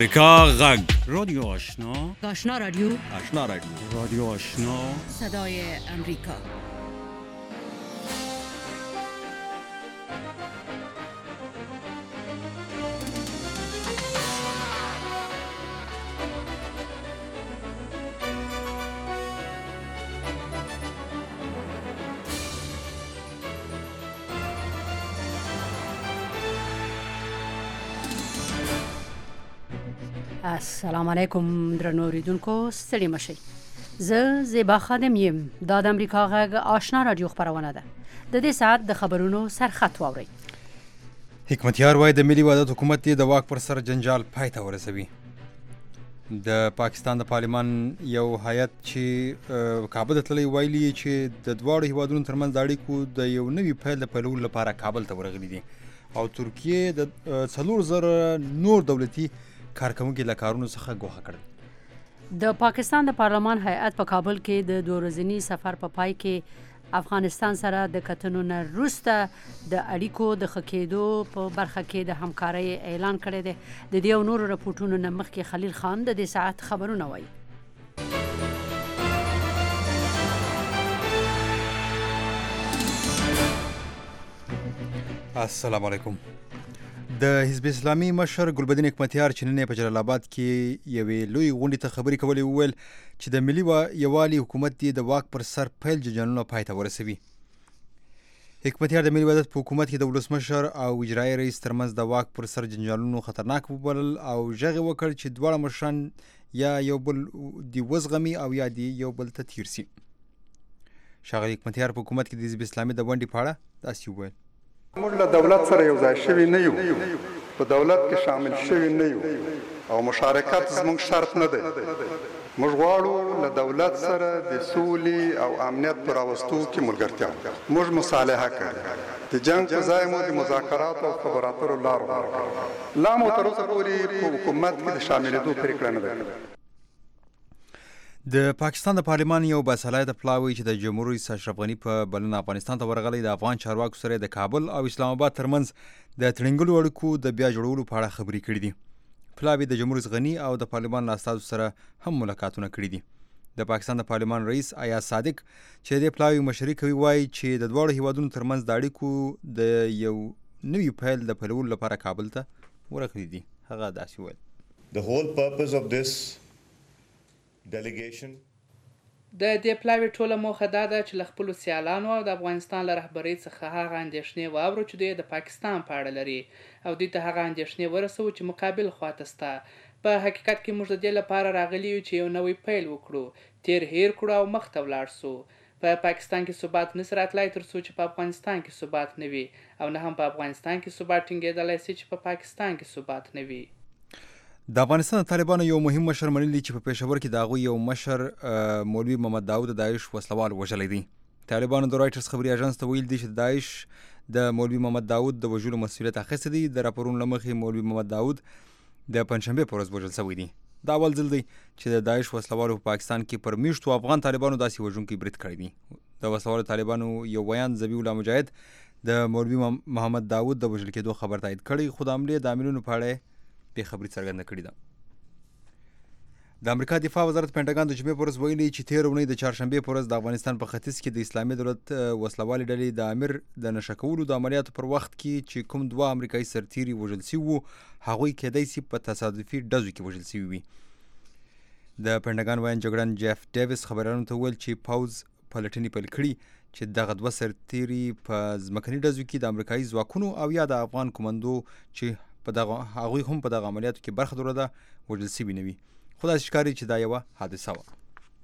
امریکا غږ رادیو آشنا آشنا رادیو رادیو آشنا صدای امریکا. السلام علیکم درنو اوریدونکو، ستړي مشئ. زه زیبا خادم یم. دا د امریکا غږ آشنا رادیو خپرونه ده. د دې ساعت د خبرونو سرخط واورئ. حکمتیار وایي د ملي وحدت حکومت د واک پر سر جنجال پای ته ورسوي. د پاکستان د پارلمان یو هیئت چې کابل ته تللی ویلي چې د دواړو هیوادونو ترمنځ د اړیکو د یو نوي پیل د پیلولو لپاره کابل ته ورغلي دي او ترکیې د 4000 نور دولتي کارکوونکي له کارونو څخه ګوښه کړل. د پاکستان د پارلمان هیئت په کابل کې د 2 ورځني سفر په پای کې افغانستان سره د کتنو نه وروسته د اړیکو د ښه کېدو په برخه کې د همکارۍ اعلان کړی دی. د دې او نورو راپورټونو نه مخکې خلیل خان د دې ساعت خبرونه وایي. السلام علیکم. د حزب اسلامي مشر ګلبدین حکمتیار چې نن په جلال آباد کې یوې لوی غونډې ته خبرې کولې وویل چې د ملي یووالي حکومت دی د واک پر سر پیل جنجالونه پای ته ورسوي. حکمتیار د ملي وحدت په حکومت کې د ولسمشر او اجرایي رئیس ترمنځ د واک پر سر جنجالونو خطرناک وبلل او ژغ یې وکړ چې دواړه مشران یا یو بل دی وزغمي او یا دی یو بل ته تیر سي. ښاغلي حکمتیار په حکومت کې د حزب اسلامي د ونډې په اړه داسې وویل: موږ له دولت سره یو ځای شوي نه یو، په دولت کې شامل شوي نه یو او مشارکت زموږ شرط نه دی. موږ غواړو له دولت سره د سولې او امنیت په راوستو کې ملګرتیا وکړو. موږ مصالحه کړې، د جنګ په ځای مو د مذاکراتو او خبرو اترو لار غوره کړه. لا مو تر اوسه پورې په حکومت کې د شاملېدو پرېکړه نه ده. د پاکستان د پارلمان یو باصلاحیته پلاوی چې د جمهور رئیس اشرف غني په بلنه افغانستان ته ورغلی د افغان چارواکو سره د کابل او اسلام آباد ترمنځ د تړنګلو اړیکو د بیا جوړولو په اړه خبرې کړې دي. پلاوی د جمهور رئیس غني او د پارلمان له استازو سره هم ملاقاتونه کړي دي. د پاکستان د پارلمان رئیس ایاز صادق چې د پلاوی مشري کوي وایي چې د دواړو هیوادونو ترمنځ د اړیکو د یو نوي پیل د پیلولو لپاره کابل ته ورغلي دي. هغه داسې ویل: The whole purpose of this delegation د دې پلاوي ټوله موخه دا ده چې له خپلو سیالانو او د افغانستان له رهبرۍ څخه هغه اندېښنې واورو چې دوی د پاکستان په اړه لري او دوی ته هغه اندېښنې ورسوو چې مقابل خواته سته. په حقیقت کې موږ د دې لپاره راغلي یو چې یو نوی پیل وکړو، تیر هیر کړو او مخ ته ولاړ سو. په پاکستان کې ثبات نشي راتلی تر څو چې په افغانستان کې ثبات نه وي، او نه هم په افغانستان کې ثبات ټینګېدلی شي چې په پاکستان کې ثبات نه وي. د افغانستان د طالبانو یو مهم مشر منلی چې په پېښور کې د هغوی یو مشر مولوي محمد داود د داعش وسلوال وژلی دی. طالبانو د رایټرز خبري اژانس ته ویل دي چې د داعش د مولوي محمد داود د وژلو مسؤلیت اخیستی دی. د راپورونو له مخې مولوي محمد داود د پنجشنبې په ورځ وژل شوی دی. دا اول ځل دی چې د داعش وسلوالو په پاکستان کې پر میشتو افغان طالبانو داسې وژونکی برید کړی دی. د وسلوالو طالبانو یو بیان ذبیح الله مجاهد د مولوي محمد داود د وژل کېدو خبر تایید کړی، خو د حملې د عاملینو په اړه بې خبري څرګنده کړې ده. د امریکا دفاع وزارت پینټاګان د جمعې په ورځ ویلي چې تېره اونۍ د چهارشنبې په ورځ د افغانستان په ختیځ کې د اسلامي دولت وسلوالې ډلې د امیر د نشه کولو د عملیاتو پر وخت کې چې کوم 2 امریکایي سرتیري وژل شوي وو، هغوی کېدای شي په تصادفي ډزو کې وژل شوي وي. د پینټاګان وایي جګړن جیف ډیویس خبریالانو ته وویل چې پوځ پلټنې پیل کړي چې دغه 2 سرتیري په ځمکني ډزو کې د امریکایي ځواکونو او یا د افغان کمندو چې په دغه هغوی هم په دغه عملیاتو کې برخه درلوده وژل شوي نه وي. خو داسې ښکاري چې دا یوه حادثه وه.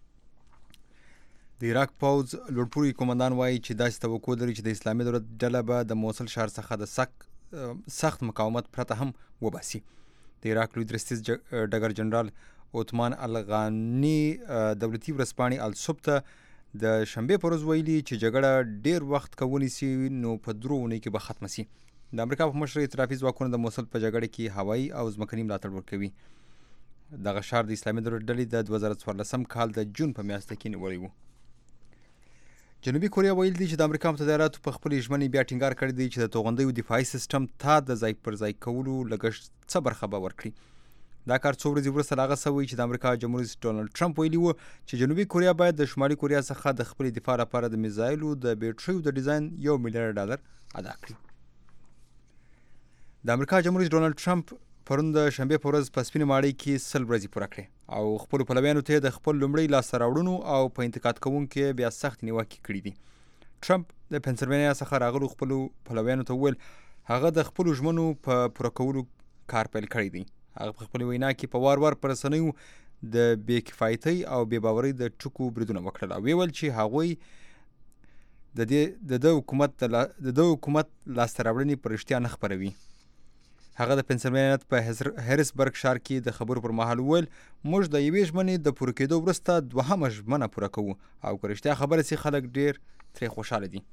د عراق پوځ لوړپوړي قومندان وایي چې داسې توقع لري چې د اسلامي دولت ډله به د موصل ښار څخه د سخت مقاومت پرته هم وباسي. د عراق لوی درستیز ډګر جنرال عثمان الغاني دولتي ورځپاڼې الصبح ته د شنبې په ورځ ویلي چې جګړه ډېر وخت که ونیسي نو په 3 اونۍ کې به ختمه سي. د امریکا په مشر اعترافي ځواکونه د موصل په جګړه کې هوایي او ځمکني ملاتړ ورکوي. دغه ښار د اسلامي دولت ډلې د 2014 کال د جون په میاشت کې نیولی و. جنوبي کوریا ویل دي چې د امریکا متحده ایالاتو په خپلې ژمنې بیا ټینګار کړی دی چې د توغندیو دفاعي سیسټم ته د ځای پر ځای کولو لګښت څه برخه به ورکړي. دا کار څو ورځې وروسته هغه څه وایي چې د امریکا جمهور رئیس ډونالډ ټرمپ ویلي و چې جنوبي کوریا باید د شمالي کوریا څخه د خپل دفاع لپاره د میزایلو د بیټریو د ډیزاین $1 ملیارډ ادا کړي. د امریکا جمهور رئیس ډونالډ ټرمپ پرون د شنبې په ورځ په سپینې ماڼۍ کې 100 ورځې پوره کړې او خپلو پلویانو ته د خپل لومړي لاسته راوړنو او په انتقاد کوونکو بیا سخت نیوکې کړي دي. ټرمپ د پنسلوانیا څخه راغلو خپلو پلویانو ته وویل هغه د خپلو ژمنو په پوره کولو کار پیل کړی دی. هغه په خپل وینا کې په وار پر رسنیو د بې کفایتۍ او بې باورۍ د ټکو بریدونه وکړل او ویل چې هغوی د حکومت لاسته راوړنې په رښتیا نه خپروي. هغه د پنسلوانیا په هریسبرګ ښار کې د خبرو پر مهال وویل موږ د یوې ژمنې د پوره کېدو وروسته دوهمه ژمنه پوره کوو او که رښتیا خبره سي خلک ډېر ترې خوشحاله دي.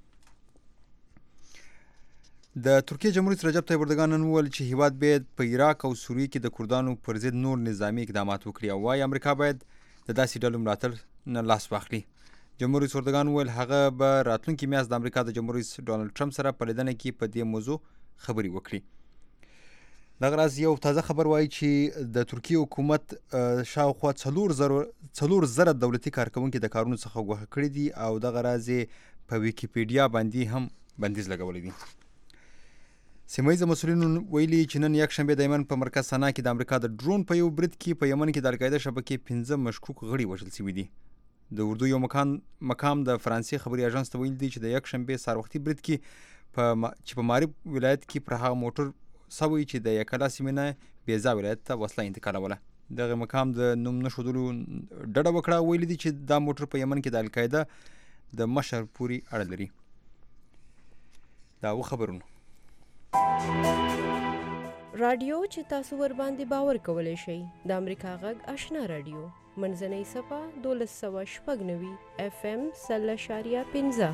د ترکیه جمهور رئیس رجب طیب اردوغان نن وویل چې هیواد باید په عراق او سوریه کې د کردانو پر ضد نور نظامي اقدامات وکړي او وايي امریکا باید د داسې ډلو ملاتړ نه لاس واخلي. جمهور رئیس اردوغان وویل هغه به راتلونکي میاشت د امریکا د جمهور رئیس ډونالډ ټرمپ سره په لیدنه کې په دې موضوع خبرې وکړي. دغه راز یو تازه خبر وایي چې د ترکیه حکومت شاوخوا 4,000 دولتي کارکوونکي د کارونو څخه ګوښه کړي دي او دغه راز په ویکیپیډیا باندې هم بندیز لګولی دی. سیمه مسؤلینو ویلي چې نن یکشنبه د یمن په مرکز سنا کې د امریکا د ډرون په یو برید کې په یمن کې د القاعده شبکې 15 مشکوک غړي وژل شوي دي. د اردو یو مقام د فرانسې خبري اژانس ته ویلي دي چې د یکشنبه سهار وختي برید کې په مارب ولایت کې پر هغه موټر سوي چې د یکلا سیمې نه بیزا ولایت ته وسله انتقالوله. دغه مقام د نوم نشودلو ډډه وکړه ویلي دي چې دا موټر په یمن کې د القاعده د مشر پوري اړه لري. دا و خبرونه رادیو چې تاسو ور باندې باور کولای شئ د امریکا غږ آشنا رادیو منځنۍ صفه 1296 FM 0.15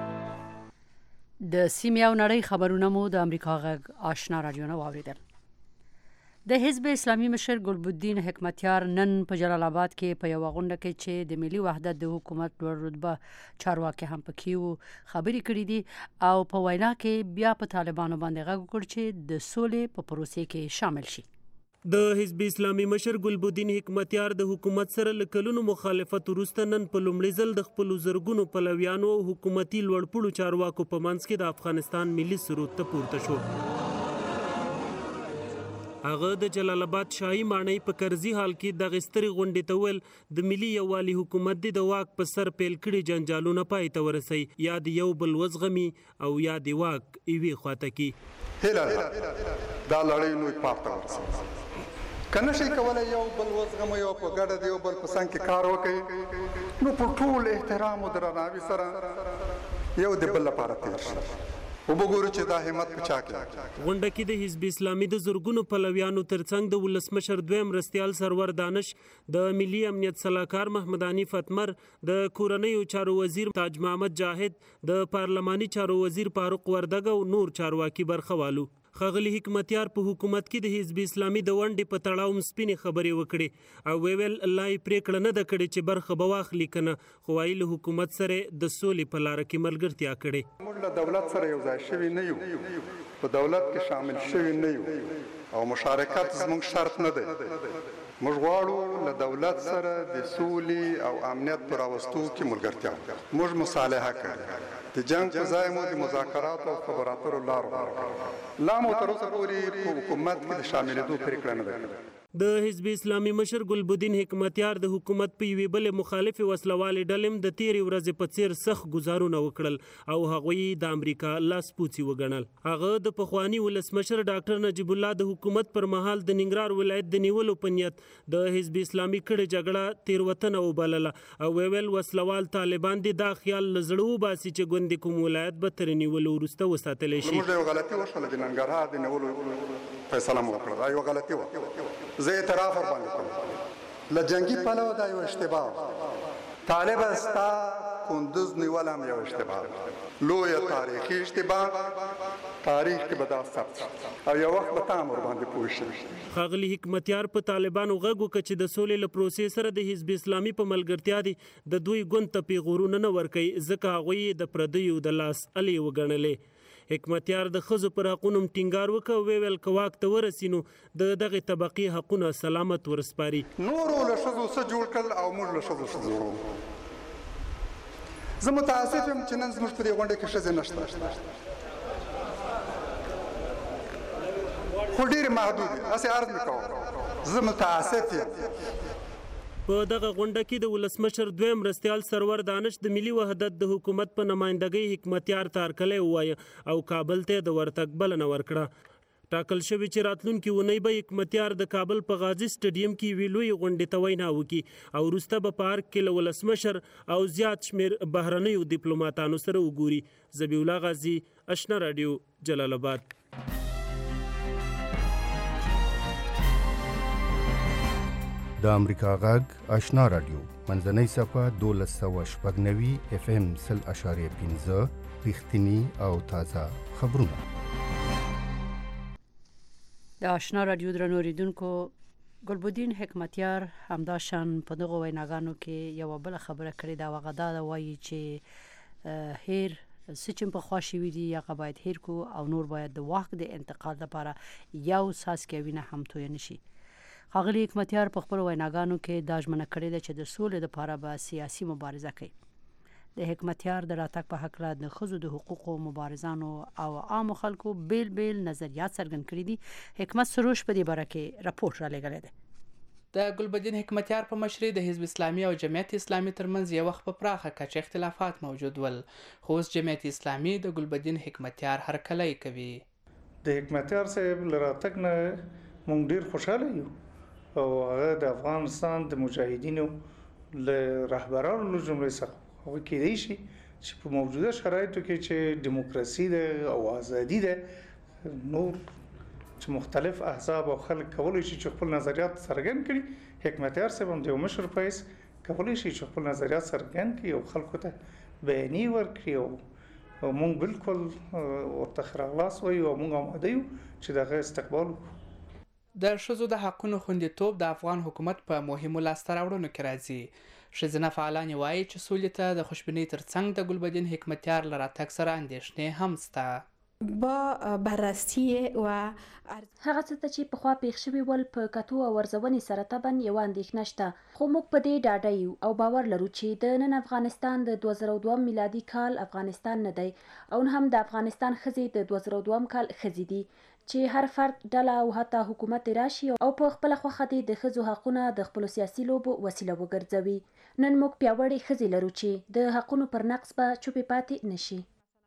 د سیمې او نړۍ خبرونه مو د امریکا غږ آشنا رادیو نه واوریدل. د حزب اسلامي مشر ګلبدین حکمتیار نن په جلال آباد کې په یو غونډه کې چې د ملي وحدت د حکومت لوړ رتبه چارواکي هم پکې وو خبرې کړې دي او په وینا کې بیا په طالبانو باندې غږ وکړ چې د سولې په پروسې کې شامل شي. د حزب اسلامي مشر ګلبدین حکمتیار د حکومت سره لکلونو مخالفت وروسته نن په لومړي ځل د خپل زرګونو پلویانو او حکومتي لوړپوړو چارواکو په منځ کې د افغانستان ملي سرود ته پورته شو. هغه د جلال آباد شاهي ماڼۍ په کرزي حال کې د غستري غونډې ته ویل د ملي یووالي حکومت د واک په سر پیل کړي جنجالونه پای ته ورسي یا د یو بل وزغمي او یا د واک ایوي خواته کی هله دا لړۍ نو پاتې ورسي کنه شي کولای یو بل وزغم یو په ګډه دی یو بل په څنګه کار وکړي نو په ټول احترام او درناوي سره یو د بل لپاره تیر شي وګورو چې دا همت پچا کې غونډه کې د حزب اسلامي د زورګونو پلویانو ترڅنګ د ولسمشر دویم رستيال سرور دانش د ملي امنیت صلاحکار محمد حنیف اتمر د کورنیو چارو وزیر تاج محمد جاهد د پارلماني چارو وزیر فاروق وردګ او نور چارواکي برخوالو. خغلی حکمتیار په حکومت کې د حزب اسلامي د ونډې په تړاو سپینې خبرې وکړي او ویل الله یې پریکړه نه ده کړې چې برخه به واخلي کنه خو ویل حکومت سره د سولې په لار کې ملګرتیا کړي. موږ له دولت سره یو ځای شوي نه یو په دولت کې شامل شوي نه یو او مشارکت زموږ شرط نه دی. موږ غواړو له دولت سره د سولې او امنیت پر راوستو کې ملګرتیا موږ مصالحه کړو. د جنگ په ځای مو د مذاکرات او خبرو اترو لار ورکړه. لا مو تر اوسه پورې په حکومت کې د شاملېدو پریکړه نه ده کړې. د حزب اسلامي مشر ګلبدین حکمتیار د حکومت په یوې بل مخالف وسلوال ډلم د تیری ورځې په څیر سخت گزارونه وکړل او هغوی د امریکا لاس پوڅي وګڼل. هغه د پخوانی ولسمشر ډاکټر نجیب الله د حکومت پر مهال د ننګرهار ولایت د نیولو په نیت د حزب اسلامي کړه جګړه تیروتنه وبلله او ویل وسلوال طالبان دي دا خیال لزړو باسي چې ګوند کوم ولایت به تر نیولو وروسته وساتل شي. موږ یو غلطي وشوله د ننګرهار د نیولو فیصله مو وکړه. دا یو غلطي و زه اعتراف ورباندې کوم له جنگي پلوه دا یو اشتباه طالب استا کندوز نیول هم یو اشتباه لوی تاریخي اشتباه تاریخ کې به دا ثبت او یو وخت به تام ورباندې پوه شي. خاغلی حکمتیار په طالبانو غږ وکړ چې د سولې له پروسې سره د حزب اسلامي په ملګرتیا دي د دوی ګوند ته پیغورونه نه ورکوي ځکه هغوی د پردیو د لاس الې وګڼلې. حکمتیار د ښځو پر حقونو ټینګار وکړ او ویل که واک ته ورسي نو د دغې طبقې حقونه سلامت ورسپاري. نورو له ښځو څه جوړ کړل او موږ له ښځو څه جوړو. زه متاسف یم چې نن زموږ په دې غونډه کې ښځې نشته، خو ډېرې محدود دي. هسې عرض مې کوم زه متاسف یم. په دغه غونډه کې د ولسمشر دویم مرستیال سرور دانش د ملي وحدت د حکومت په نمایندګۍ حکمتیار ته هرکلی ووایه او کابل ته د ورتګ بلنه ورکړه. ټاکل شوي چې راتلونکي اونۍ به حکمتیار د کابل په غازي سټیډیم کې یوې لویې غونډې ته وینا وکړي او وروسته به په پارک کې له ولسمشر او زیات شمېر بهرنیو ډیپلوماتانو سره وګوري. ذبیح الله غازي، اشنا راډیو، جلال آباد. د امریکا غږ آشنا راډیو منځنۍ صفحه 1290 FM 0.5 رښتینی او تازه خبرونه. د آشنا رادیو درنو اوریدونکو، ګلبدین حکمتیار همداشان په دغه ویناګانو کې یو بل خبره کړې دا وغدا دا وایي چې هیر سچم په خوا شوي دي یا باید هیر کو او نور باید د واک د انتقال لپاره یو ساس کې وینه هم توی نشي. ښاغلي حکمتیار په خپل ویناګانو کې دا ژمنه کړې ده چې د سولې لپاره به سیاسي مبارزه کوي. د حکمتیار د راتګ په هکله د ښځو د حقوقو مبارزانو او عامو خلکو بیل بیل نظریات څرګند کړي دي. حکمت سروش په دې باره کې راپورټ را لېږلی دی. د ګلبدین حکمتیار په مشرۍ د حزب اسلامي او جمعیت اسلامي ترمنځ یو وخت په پراخه کچه اختلافات موجود ول، خو اوس جمعیت اسلامي د ګلبدین حکمتیار هرکلی کوي. د حکمتیار صاحب له راتګ نه موږ ډېر خوشحاله یو او هغه د افغانستان د مجاهدینو له رهبرانو له جملې څخه هغه کېدای شي چې په موجوده شرایطو کې چې دیموکراسي ده او ازادي ده، نور چې مختلف احزاب او خلک کولی شي چې خپل نظریات څرګند کړي. حکمتیار صاحب هم د یو مشر په حیث کولی شي چې خپل نظریات څرګند کړي او خلکو ته بیانیې ورکړي او موږ بالکل ورته ښه راغلاست وایو او موږ آماده یو چې د هغه استقبال وکړو. د ښځو د حقونو خوندیتوب د افغان حکومت په مهمو لاسته راوړنو کې راځي. ښځینه فعالان وایي چې سولې ته د خوشبینۍ ترڅنګ د ګلبدین حکمتیار له راتګ سره اندېښنې هم شته. با بررسی و هغه څه ته چې پخوا پیښ شوي ول په کتو او ارزونې سره طبعا یوه اندېښنه شته، خو موږ په دې ډاډه یو او باور لرو چې د نن افغانستان د 2002 میلادي کال افغانستان نه دی او نه هم د افغانستان ښځې د 2002 کال ښځې دي چې هر فرد ډله او حتی حکومت راشي او په خپله خوښه دې د ښځو حقونه د خپلو سیاسي لوبو وسیله وګرځوي. نن موږ پیاوړې ښځې لرو چې د حقونو پر نقص به چوپې پاتې نشي.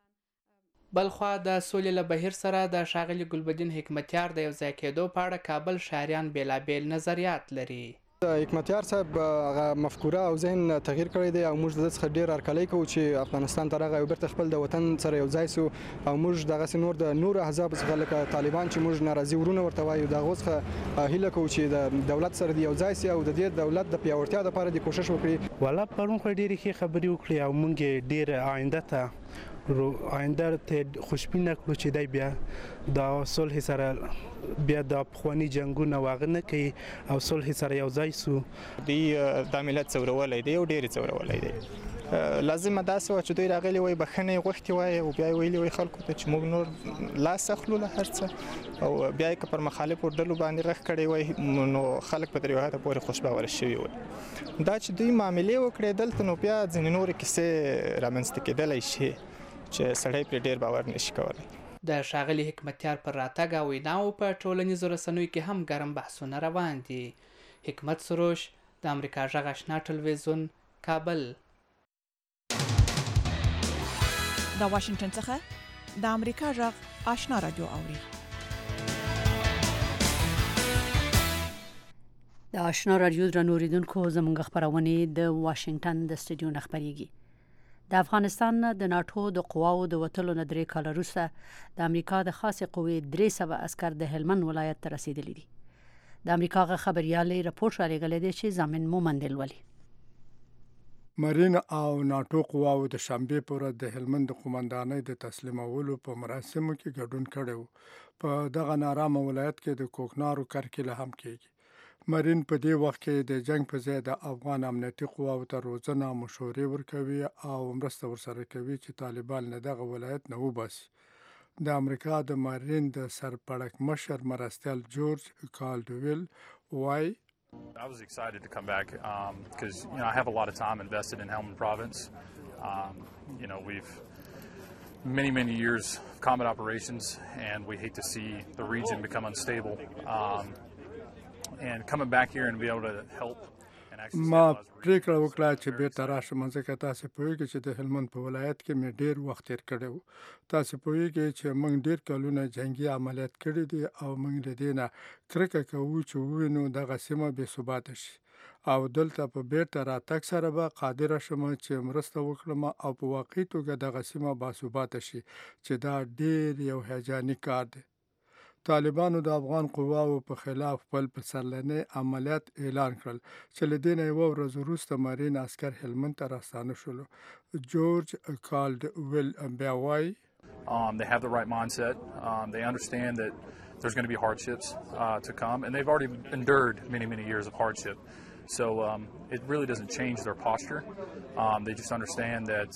بلخوا د سولې له بهیر سره د ښاغلي ګلبدین حکمتیار د یو ځای کېدو په اړه کابل شهریان بیلابیل نظریات لري. حکمتیار صاحب هغه مفکوره او ذهن تغییر کړی دی او موږ د څخه ډیر هرکلی کوو چې افغانستان ته راغی او بیرته خپل د وطن سره یو ځای سو او موږ دغه نور د نور احزاب څخه لکه طالبان چې موږ ناراضي ورونه ورته وایو دغه څخه هیله کوو چې د دولت سره یو ځای سي او د دې دولت د پیاوړتیا لپاره د کوشش وکړي. ولا پرون خو ډیره ښه خبرې وکړي او موږ ډیر آینده ته خوشبینه کړو چې دی بیا د صلح سره بیا د پخواني جنګونه واغ نه کوي او صلح سره یو ځای سو. دی د ملت څورولای دی او ډیر څورولای دی. لازم دا څه چې دوی راغلي وي بخنه غوښتي وي او بیا ویلي وي خلکو ته چې موږ نور لاس اخلو له هرڅه او بیا که پر مخالفو ډلو باندې غږ کړي وي نو خلک په دریوه ته پورې خوشباور شوي وي. دا چې دوی معاملې وکړي دلته نو بیا ځینې نور کیسې رامنځته کېدلی شي چې سړی پرې ډیر باور نشي کولی. د ښاغلي حکمتیار پر راتګ او ویناو په ټولنیزو رسنیو کې هم ګرم بحثونه روان دي. حکمت سروش، د امریکا غږ آشنا ټلویزیون، کابل. د واشنگټن څخه د امریکا غږ آشنا رادیو اوري. د آشنا رادیو درنو اوریدونکو، زموږ خبرونه د واشنگټن د سټډیو نه خبرېږي. د افغانستان د ناتو د قواو د وټلو نه 3 کال وروسته د امریکا د خاصه قوې 300 عسكر د هلمند ولایت ته رسیدلي دي. د امریکا غ خبريالي راپور را لګلې دي چې ضامن مومندل ولي مارین او ناتو قواو د شنبه پورې د هلمند قومندانۍ د تسلیمولو په مراسمو کې ګډون کړو. په دغه نارامه ولایت کې د کوکنارو کرکله هم کېږي. مارین په دې وخت کې د جنگ په ځای د افغان امنیتي قواو ته روزنه مشورې ورکوي او مرسته ورسره کوي چې طالبان له دغه ولایت نه وباسي. د امریکا د مارین د سرپړک مشر مرستیال جورج کالډویل وای I was excited to come back because I have a lot of time invested in Helmand Province. We've many years of combat operations, and we hate to see the region become unstable. And coming back here and be able to help. ما پریکړه وکړه چې بیرته راشم ځکه تاسو پوهیږئ چې د هلمند په ولایت کې مې ډیر وخت تیر کړی و. تاسو پوهیږئ چې موږ ډیر کلونه جنگي عملیات کړي دي او موږ له دې نه کرکه کوو چې ووینو دغه سیمه بې ثباته شي او دلته په بیرته راتګ سره به قادر شم چې مرسته وکړم او په واقعي توګه دغه سیمه باثباته شي چې دا ډیر یو هیجاني کار دی. طالبانو د افغان قواو په خلاف خپل پسرلنی عملیات اعلان کړل چې له دې نه یوه ورځ وروسته مارین عسکر هلمند ته راستانه شولو. جورج کالډویل بیا وایي They have the right mindset. They understand that there's going to be hardships to come, and they've already endured many years of hardship. So it really doesn't change their posture. They just understand that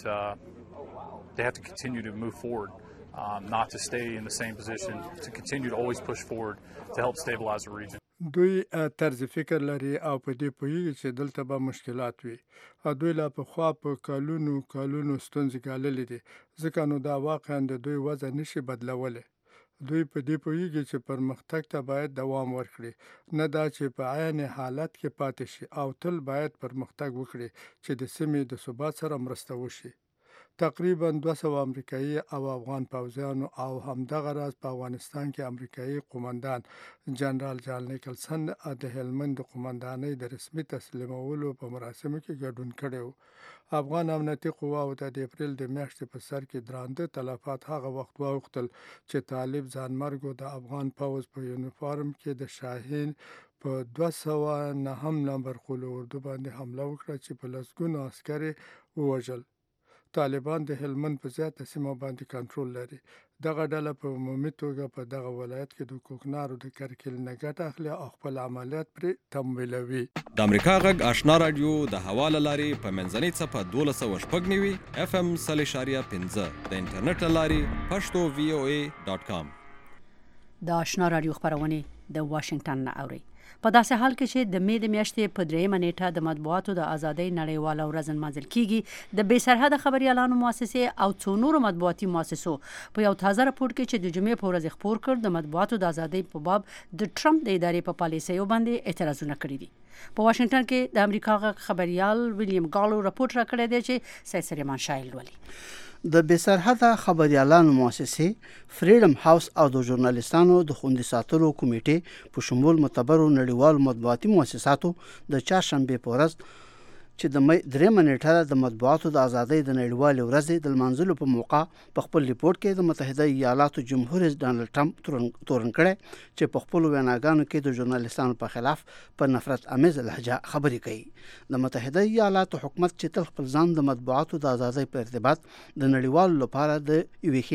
they have to continue to move forward. Not to stay in the same position, to continue to always push forward to help stabilize the region. دوی طرز فکر لري او په دې پوهیږي چې دلته به مشکلات وي. دوی لا پخوا په کلونو ستونزې ګاللې دي ځکه نو دا واقعا د دوی وضع نشي بدلولی. دوی په دې پوهیږي چې پرمختګ ته باید دوام ورکړي، نه دا چې په عین حالت کې پاتې شي او تل باید پرمختګ وکړي چې د سیمې د ثبات سره مرسته وشي. تقریبا 200 امریکایي او افغان پوځیانو او همدغه راز په افغانستان کې امریکایي قومندان جنرال جان نیکلسن د هلمند د قومندانۍ د رسمي تسلیمولو په مراسمو کې ګډون کړی و. افغان امنیتي قواو د اپریل د میاشتې په سر کې درانده تلفات هغه وخت واوښتل چې طالب ځانمرګو د افغان پوځ په یونیفارم کې د شاهین په 209 نمبر قول اردو باندې حمله وکړه چې په لسګونو عسکر ووژل. طالبان د هلمند په زیاته سیمه باندې کنټرول لري. دغه ډله په عمومي توګه په دغه ولایت کې د کوکنارو د کرکیل نه ګټه اخلي او خپل عملیات پرې تمویلوي. د امریکا غږ آشنا رادیو د هوا له لارې په منځنۍ څپه 12.9 FM 0.5 د انټرنیټ له لارې pashto.voa.com. د آشنا رادیو خبرونه د واشنگټن نه اوري. په داسې حال کې چې د مې د میاشتې په 3 نیټه د مطبوعاتو د ازادۍ نړیواله ورځ نمانځل کیږي، د بې سرحده خبريالانو مؤسسې او څو نورو مطبوعاتي مؤسسو په یو تازه راپور کې چې د جمعې په ورځ خپور کړ د مطبوعاتو د ازادۍ په باب د ټرمپ د ادارې په پالیسیو باندې اعتراضونه کړي دي. په واشنگټن کې د امریکا غږ خبريال ویلیام ګالو راپور راکړی دی چې سید سلیمان شایل ولي. د بېسرحده خبريالانو مؤسسې فریډم هاوس او د ژورنالیستانو د خوندي ساتلو کمیټې په شمول معتبرو نړیوالو مطبوعاتي مؤسساتو د چهارشنبې په ورځ چې د مې 3 نیټه د مطبوعاتو د ازادۍ د نړیوالې ورځې د لمانځلو په موقع په خپل ریپورت کې د متحده ایالاتو جمهور رئیس ډانلډ ټرمپ تورن کړی چې په خپل ویناګانو کې د ژورنالیستانو په خلاف په نفرت امیز لهجه خبرې کوي. د متحده ایالاتو حکومت چې تل خپل ځان د مطبوعاتو د ازادۍ په ارتباط د نړیوالو لپاره د یوې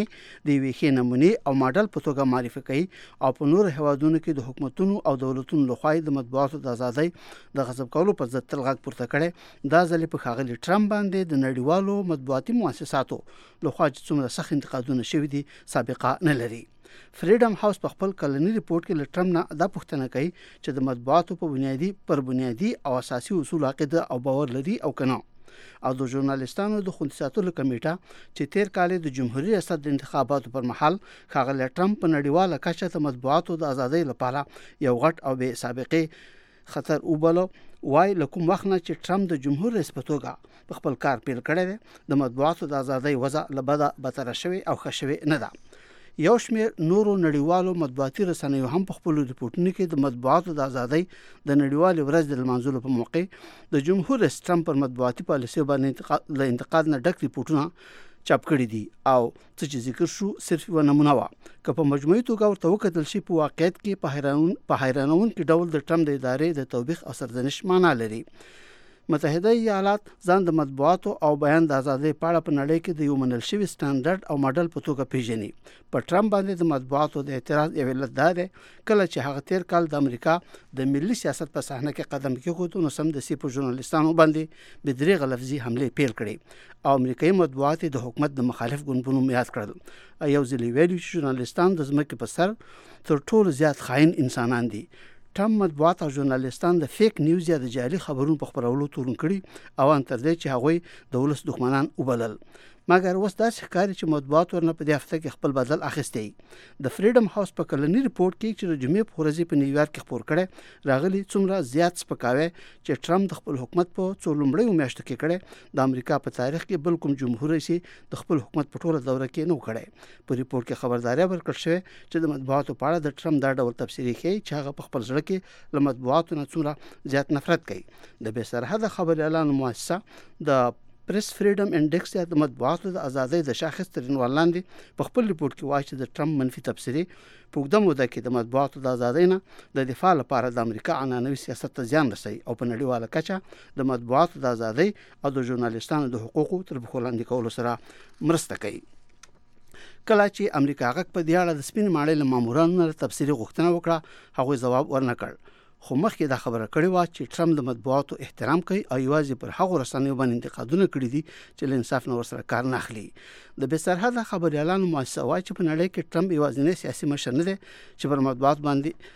ښې نمونې او ماډل په توګه معرفي کوي او په نورو هیوادونو کې د حکومتونو او دولتونو لخوا د مطبوعاتو د ازادۍ د غصب کولو پر ضد تل غږ پورته کړي، دا ځل په ښاغلي ټرمپ باندې د نړیوالو مطبوعاتي مؤسساتو لخوا چې څومره سخت انتقادونه شوي دي سابقه نه لري. فریډم هاوس په خپل کلنی ریپورت کې له ټرمپ نه دا پوښتنه کوي چې د مطبوعاتو په بنیادي او اساسي اصول عقیده او باور لري او کنه، او د ژورنالیستانو د خوندي ساتلو کمیټه چې تیر کال د جمهوریت ریاست د انتخاباتو پر مهال ښاغلي ټرمپ په نړیواله کچه د مطبوعاتو د ازادۍ لپاره یو غټ او بې سابقې خطر وبلو. وای له کوم وخت نه چې ټرمپ د جمهور رئیس په توګه په خپل کار پیل کړی دی د مطبوعاتو د ازادۍ وضع له بده بدتره شوې او ښه شوې نه ده. یو شمېر نورو نړیوالو مطبوعاتي رسنیو هم په خپلو ریپورټونو کې د مطبوعاتو د ازادۍ د نړیوالې ورځ د لمانځلو په موقع د جمهور رئیس ټرمپ پر مطبوعاتي پالیسیو باندې له انتقاد نه ډک ریپورټونه چاپ کړي دي او څه چې ذکر شو صرف یوه نمونه وه. که په مجموعي توګه ورته وکتل شي په واقعیت کې په حیرانونکي ډول د ټرمپ د ادارې د توبیخ او سرزنش معنا لري. متحده ایالات ځان د مطبوعاتو او بیان د ازادۍ په اړه په نړۍ کې د یو منل شوي سټانډرډ او ماډل په توګه پیژني. په ټرمپ باندې د مطبوعاتو د اعتراض یو علت دا دی کله چې هغه تیر کال د امریکا د ملي سیاست په صحنه کې قدم کېښود نو سمدستي په ژورنالستانو باندې بدرېغه لفظي حملې پیل کړې او امریکایي مطبوعات د حکومت د مخالف ګوندونو یاد کړل. یو ځل ویلي چې ژورنالستان د ځمکې په سر تر ټولو زیات خاين انسانان دي. ټرمپ مطبوعات او ژورنالستان د فیک نیوز یا د جعلي خبرونو په خپرولو تورن کړي او ان تر دې چې هغوی د ولس دښمنان وبلل. مګر اوس داسې ښکاري چې مطبوعات ورنه په دې هفته کې خپل بدل اخیستی. د فریډم هاوس په کلني ریپورت کې چې د جمعې په ورځ په نیویارک کې خپور کړی راغلی څومره زیات سپکاوی چې ټرمپ د خپل حکومت په څو لومړیو میاشتو کې کړی د امریکا په تاریخ کې بل کوم جمهور رئیس د خپل حکومت په ټوله دوره کې نه کړی. په ریپورت کې خبرداري ورکړل شوې چې د مطبوعاتو په اړه د ټرمپ دا ډول تفسیري ښیي چې هغه په خپل زړه کې له مطبوعاتو نه څومره زیات نفرت کوي. د بې سرحده خبري اعلان مؤسسه د پریس فریډم انډیکس یا د مطبوعاتو د ازادۍ د شاخص تر عنوان لاندې په خپل ریپورت کې وایي چې د ټرمپ منفي تبصرې په اوږده موده کې د مطبوعاتو د ازادۍ نه د دفاع لپاره د امریکا عنعنوي سیاست ته زیان رسوي او په نړیواله کچه د مطبوعاتو د ازادۍ او د ژورنالستانو د حقوقو تر پښو لاندې کولو سره مرسته کوي. کله چې امریکا غږ په دې اړه د سپین ماڼۍ له مامورانو نه تفسیري غوښتنه وکړه هغوی ځواب ورنکړ. خو مخکې دا خبره کړې وه چې ټرمپ د مطبوعاتو احترام کوي او یوازې پر هغو رسنیو باندې انتقادونه کړي دي چې له انصاف نه ورسره کار نه اخلي. د بې سرحده خبریالانو مؤسسه وایي چې په نړۍ کې ټرمپ یوازینی سیاسي مشر نه دی چې پر مطبوعات باندې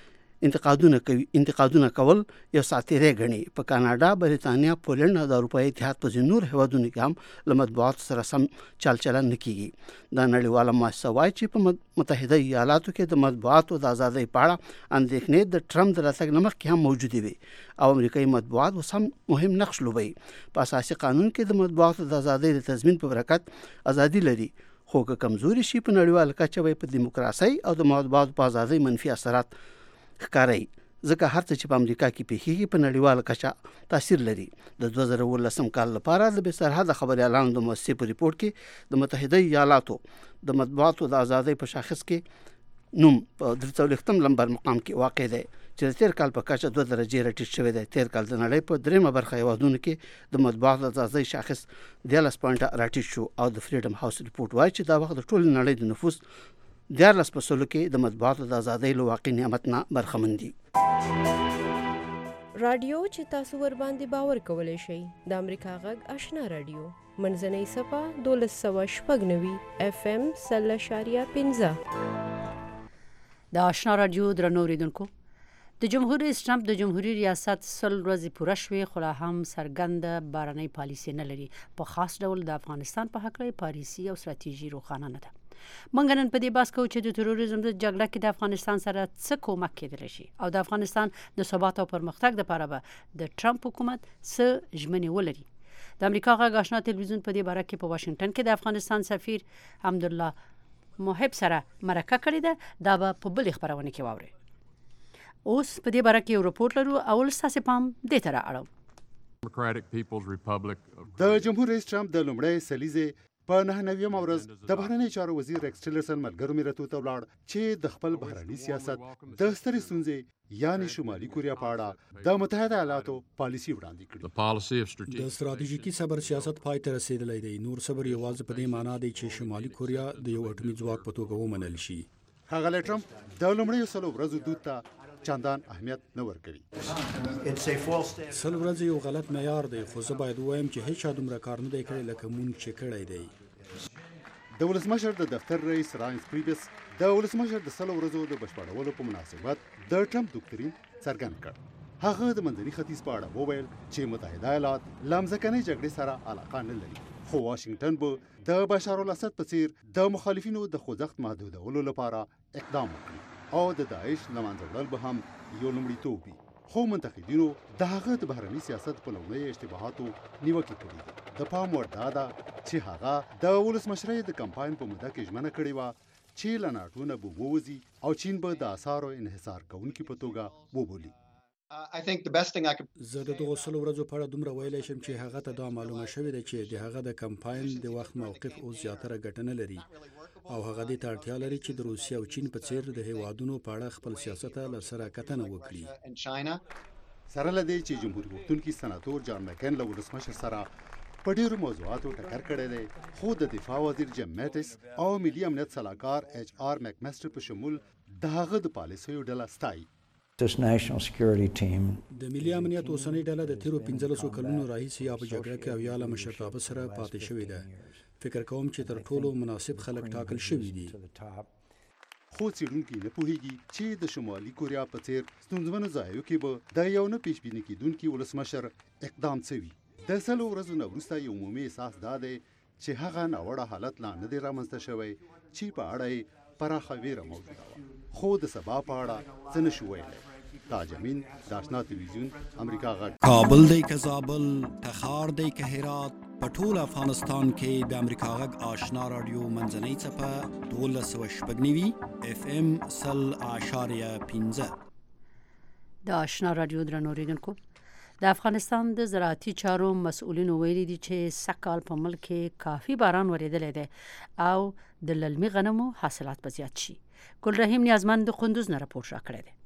انتقادونه کول یو ساتیری ګڼي. په کاناډا، بریتانیا، پولنډ او د اروپایي اتحاد په ځینو نور هیوادونو کې هم له مطبوعاتو سره سم چال چلن نه کیږي. دا نړیواله مؤسسه وایي چې په متحده ایالاتو کې د مطبوعاتو د ازادۍ په اړه اندېښنې د ټرمپ د راتګ نه مخکې هم موجودې وي او امریکایي مطبوعات اوس هم مهم نقش لوبوي. په اساسي قانون کې د مطبوعاتو د ازادۍ د تضمین په برکت ازادي لري، خو که کمزوري شي په نړیواله کچه به په دیموکراسۍ او د مطبوعاتو په ازادۍ منفي اثرات ښکاري. ځکه هر څه چې په امریکا کې پیښیږي په نړیواله کچه تاثیر لري. د 2019 کال لپاره د بې سرحده خبریالانو د مؤسسې په ریپورت کې د متحده ایالاتو د مطبوعاتو د ازادۍ په شاخص کې نوم په 43 نمبر مقام کې واقع دی چې د تیر کال په کچه 2 درجې راټیټ شوی دی. تیر کال د نړۍ په دریمه برخه هیوادونو کې د مطبوعاتو د ازادۍ شاخص 13 پوینټه راټیټ شو او د فریډم هاوس ریپورت وایي چې دا وخت د ټول نړۍ د نفوس 14% کې د مطبوعاتو د ازادۍ له واقعي نعمت نه برخمن دي. رادیو چې تاسو ور باندې باور کولای شئ د امریکا غږ آشنا رادیو منځنۍ صفه 1290 FM 0.15 د آشنا رادیو درنو اوریدونکو د جمهور رئیس ټرمپ د جمهوریت ریاست 100 ورځې پوره شوې خو لا هم څرګنده بهرنۍ پالیسي نه لري. په خاص ډول د افغانستان په هکله پالیسي او ستراتیژي روښانه نه ده. موږ نن په دې بحث کوو چې د تروریزم د جګړه کې د افغانستان سره څه کومک کېدلی شي او د افغانستان د ثبات او پرمختګ لپاره به د ټرمپ حکومت څه ژمنې ولري. د امریکا غږ آشنا تلویزیون په دې باره کې په واشنگټن کې د افغانستان سفیر حمدالله محب سره مرکه کړې ده. دا به په بلې خپرونه کې واورئ. اوس په دې باره کې یو رپورټ لرو. اول ستاسې پام دې ته رااړوم. د جمهور رئیس ټرمپ د لومړۍ سلیزې په 99 ورځ د بهرنی چارو وزیر ریکس ټیلرسن ملګرو میراتو ته ولاړ چې د خپل بهرنی سیاست د سترې ستونزې یعنی شمالي کوریا په اړه د متحده ایالاتو پالیسي وړاندې کړه. د ستراتیژیکي صبر سیاست پای ته رسیدلی دی. نور صبر یوازې په دې معنی دی چې شمالي کوریا د یو اټومي ځواک په توګه ومنل شي. ښاغلی ټرمپ د لومړیو 100 ورځو دود ته چندان اهمیت نه ورکوي. 100 ورځې یو غلط معیار دی، خو زه باید ووایم چې هیڅ چا دومره کار نه دی کړی لکه مونږ چې کړی دی. د ولسمشر د دفتر رئیس راینس پریبس د ولسمشر د 100 ورځو د بشپړولو په مناسبت د ټرمپ دوکترین څرګند کړ. هغه د منځني ختیځ په اړه وویل چې متحده ایالات له مځکنۍ جګړې سره علاقه نه لري، خو واشنگټن به د بشار الاسد په څیر د مخالفینو د خوځښت محدودولو لپاره اقدام وکړي او د داعش له منځه وړل به هم یو لومړیتوب وي. خو منتقدینو د هغه د بهرني سیاست په لومړیو اشتباهاتو نیوکې کړې دي. د پام وړ دا ده چې هغه د ولسمشرۍ د کمپاین په موده کې ژمنه کړې وه چې له ناټو نه به ووځي او چین به د آثارو انحصار کوونکي په توګه وبولي. زه د دغو 100 ورځو په اړه دومره ویلی شم چې هغه ته دا معلومه شوې ده چې د هغه د کمپاین د وخت موقف اوس زیاتره ګټه نه لري او هغه دې ته اړتیا لري چې د روسیې او چین په څیر د هیوادونو په اړه خپل سیاست له سره کتنه وکړي. سره لدی چې جمهوریت غوښتونکي سناتور جان مکین له ولسمشر سره په ډیرو موضوعاتو ټکر کړی دی، خو د دفاع وزیر جیم میټس او ملي امنیت سلاکار ایچ آر میکمسټر په شمول د هغه د پالیسیو ډله ستایي. د ملي امنیت اوسنۍ ډله د تیرو 15 کلونو راهیسې یا په جګړه کې او یا له مشرتابه سره پاتې شوې ده. فکر کوم چې تر ټولو مناسب خلک ټاکل شوي دي. خو څېړونکي نه پوهیږي چې د شمالي کوریا په څېر ستونزمنو ځایو کې به د یو نه پیشبیني کېدونکي ولسمشر اقدام څه وي. د 100 ورځو نه وروسته یو عمومي احساس دا دی چې هغه ناوړه حالت لا نه دی رامنځته شوی چې په اړه یې پراخه ویره موجوده وه، خو د سبا په اړه څه نه شو ویلی. تاج امین، د آشنا تلویزیون، امریکا غږ. کابل دی که زابل، تخار دی که هرات، په ټول افغانستان کې د امریکا غږ آشنا رادیو منځنۍ څپه 1290 اف ام 100.15. د آشنا رادیو درنو اوریدونکو، د افغانستان د زراعتي چارو مسؤلینو ویلي دي چې سږکال په ملک کې کافي باران ورېدلی دی او د للمي غنمو حاصلات به زیات شي. ګل رحیم نیازمند د کندوز نه راپور راکړی دی.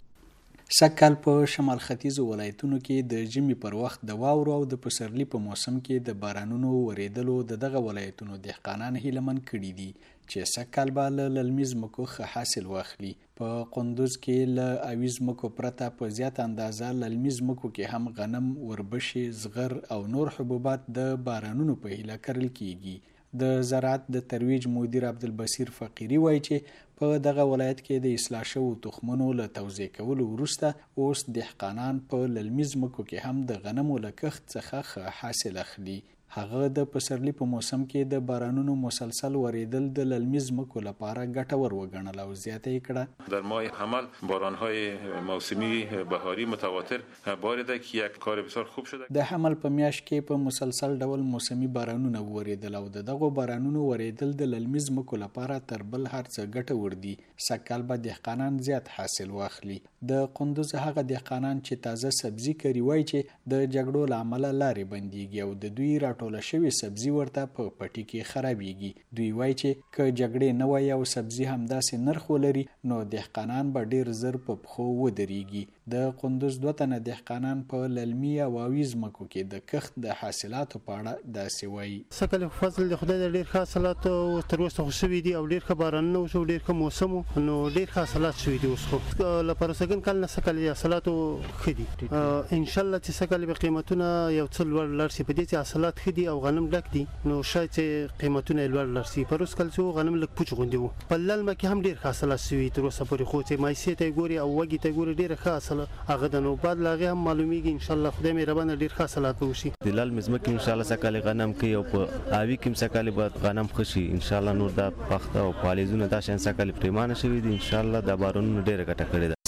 سږکال په شمال ختیځو ولایتونو کې د ژمي پر وخت د واورو او د پسرلي په موسم کې د بارانونو ورېدلو د دغه ولایتونو دهقانان هیلهمن کړي دي چې سږکال به له للمي ځمکو ښه حاصل واخلي. په کندوز کې له اوي ځمکو پرته په زیات اندازه للمي ځمکو کې هم غنم، وربشې، زغر او نور حبوبات د بارانونو په هیله کرل کیږي. د زراعت د ترویج مدیر عبدالبصیر فقیری وایي چې په دغه ولایت کې د اصلاح شوو تخمونو له توزیع کولو وروسته اوس دهقانان په للمي ځمکو کې هم د غنمو له کښت څخه ښه حاصل اخلي. هغه د پسرلي په موسم کې د بارانونو مسلسل ورېدل د للمي ځمکو لپاره ګټور وګڼل او زیاته یې کړه. در ماه حمل بارانهای موسمی بهاری متواتر باریده که یک کار بسیار خوب شده. د حمل په میاشت کې په مسلسل ډول موسمي بارانونه ورېدل او د دغو بارانونو ورېدل د للمي ځمکو لپاره تر بل هر څه ګټور دي. سږکال به دهقانان زیات حاصل واخلي. د کندوز هغه دهقانان چې تازه سبزي کري وایي چې د جګړو له امله لارې بندیږي او د دوی راټوله شوې سبزي ورته په پټي کې خرابېږي. دوی وایي چې که جګړې نه وای او سبزي همداسې نرخ ولري نو دهقانان به ډیر زر په پښو ودرېږي. د کندوز 2 تنه دهقانان په للمي او اوي ځمکو کې د کښت د حاصلاتو په اړه داسې وایي. سږکال فصل د خدای ډېر ښه حاصلات تر اوسه خو شوي دي او ډېر ښه بارانونه وشو، ډېر ښه موسم نو ډېر ښه حاصلات شوي دي. اوس خو له پروسږن کال نه سږکال حاصلاتو ښه دي. انشاءالله چې سږکال به قیمتونه یو څه لوړ لاړ شي. په دې چې حاصلات ښه دي او غنم ډک دي نو شاید چې قیمتونه لوړ لاړ شي. پروس کال چې غنم لږ پوچ غوندي وو. په للمه کې هم ډېر ښه حاصلات شوي تر اوسه پورې، خو چې مایسې ته ګوري او وږي ته ګوري ډېر ښه حاصل هغه د نو بعد لاغه هم معلومیږي. ان شاء الله خدای مهربانه ډېر ښه حاصلات وشي. د للمي ځمکې ان شاء الله سږکال غنم کوي او په اوي کې سږکال به غنم خشي. ان شاء الله نور د پخته او پالیزونه دا شان سږکال پریمانه شوي دي. ان شاء الله د بارونو ډېر ګټه کړې ده.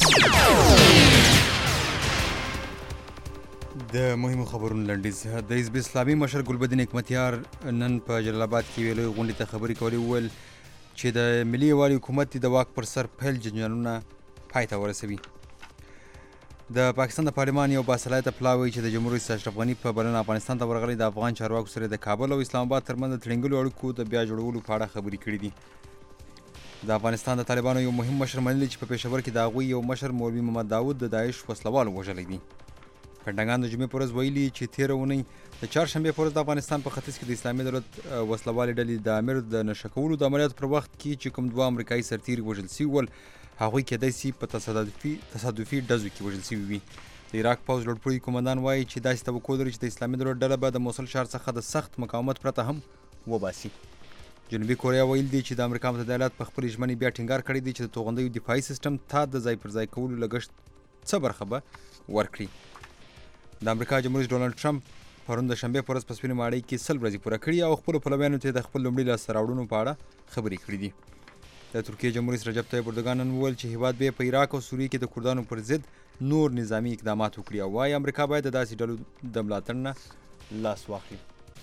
د مهمو خبرونو لنډیز. د حزب اسلامي مشر ګلبدین حکمتیار نن په جلال آباد کې ویلو غونډې ته خبرې کولې، وویل چې د ملي یووالي حکومت د واک پر سر پیل جنجالونه پای ته ورسوي. د پاکستان د پارلمان یو باصلاحیته پلاوی چې د جمهور رئیس اشرف غني په بلنه افغانستان ته ورغلی د افغان چارواکو سره د کابل او اسلام آباد ترمنځ د تړونګلو اړیکو د بیا جوړولو په اړه خبرې کړې دي. د افغانستان د طالبانو یو مهم مشر منلی چې په پېښور کې د هغوی یو مشر مولوي محمد داود د داعش وسلوالو وژلی دي. پنډګان د جمعې په ورځ ویلي چې تېره اونۍ د چهارشنبې په ورځ د افغانستان په ختیځ کې د اسلامي دولت وسلوالې ډلې د امیر د نشه کولو د عملیاتو پر وخت کې چې کوم 2 امریکایي سرتیري وژل سوي ول هغوی کېدای سي په تصادفي ډزو کې وژل سوي وي. د عراق پوځ لوړپوړي قومندان وایي چې داسې توقع لري چې د اسلامي دولت ډله به د موصل ښار څخه د سخت مقاومت پرته هم وباسي. جنوبي کوریا ویل دي چې د امریکا متحده ایالات په خپلې ژمنې بیا ټینګار کړی دی چې د توغندیو دفاعي سیسټم ته د ځای پر ځای کولو لګښت څه برخه به ورکړي. د امریکا جمهور رئیس ډونالډ ټرمپ پرون د شنبې په ورځ په سپینې ماڼۍ کې 100 ورځې پوره کړي او خپلو پلویانو ته د خپل لومړي لاسته راوړنو په اړه خبرې کړې دي. د ترکیې جمهور رئیس رجب طیب اردوغان نن وویل چې هیواد به په عراق او سوریې کې د کردانو پر ضد نور نظامی اقدامات وکړي او وايي امریکا باید د داسې ډلو د ملاتړ نه لاس واخلي.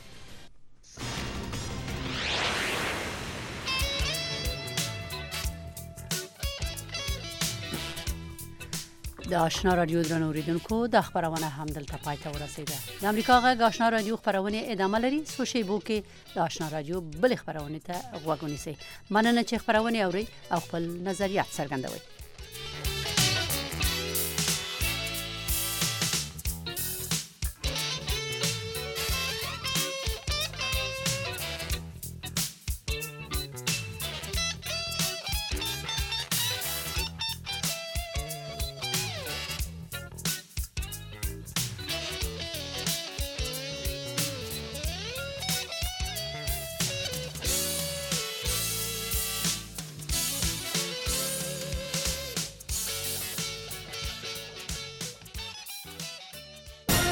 د آشنا رادیو درنو اوریدونکو د خبرونه هم دلته پای ته ورسیده. د امریکا غږ آشنا رادیو خبرونه ادامه لري. څو شیبو کې د آشنا رادیو بل خبرونه ته غوږ ونیسئ. مننه چې خبرونه اورئ او خپل نظریات څرګندوئ.